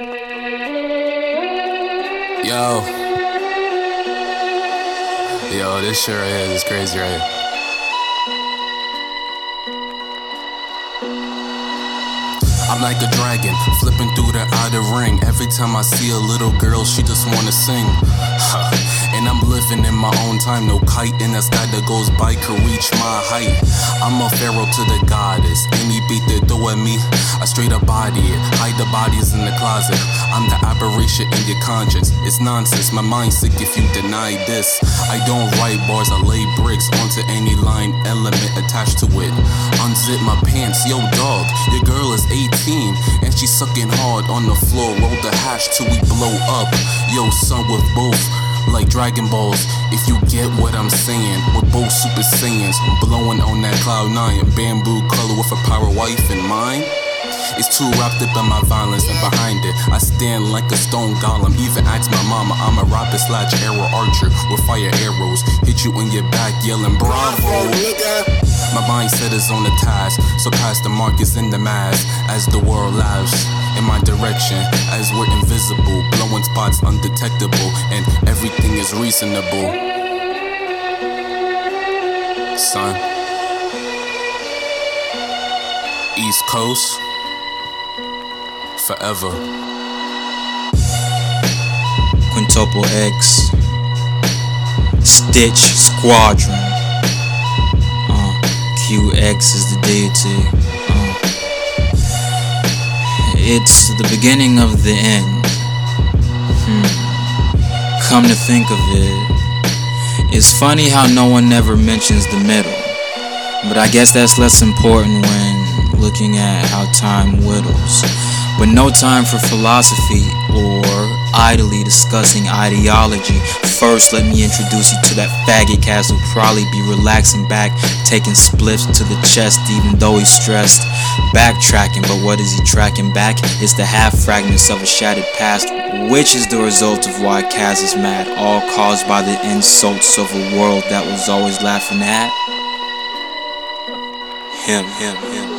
Yo, this shit right here is crazy, right? I'm like a dragon, flipping through the outer ring. Every time I see a little girl, she just wanna sing. And I'm living in my own time. No kite in the sky that goes by can reach my height. I'm a pharaoh to the goddess. Any beat they throw at me, I straight up body it. Hide the bodies in the closet. I'm the aberration in your conscience. It's nonsense, my mind's sick if you deny this. I don't write bars, I lay bricks onto any line element attached to it. Unzip my pants, yo dog, your girl is 18 and she's sucking hard on the floor. Roll the hash till we blow up. Yo son with both like Dragon Balls, if you get what I'm saying. We're both Super Saiyans, blowing on that cloud 9. Bamboo color with a power wife in mind. It's too wrapped up in my violence, and behind it I stand like a stone golem. Even ask my mama, I'm a rapper slash arrow archer with fire arrows. Hit you in your back yelling bravo, nigga. My mindset is on the task, so past the mark is in the mask. As the world laughs in my direction, as we're invisible, blowing spots undetectable, and everything is reasonable. Son, East Coast, forever. Quintuple X, Stitch Squadron. QX is the deity. It's the beginning of the end. Come to think of it, it's funny how no one ever mentions the middle. But I guess that's less important when looking at how time whittles. But no time for philosophy or idly discussing ideology. First, let me introduce you to that faggot cast who'll probably be relaxing back, taking spliffs to the chest even though he's stressed. Backtracking, but what is he tracking back? It's the half fragments of a shattered past, which is the result of why Kaz is mad, all caused by the insults of a world that was always laughing at him.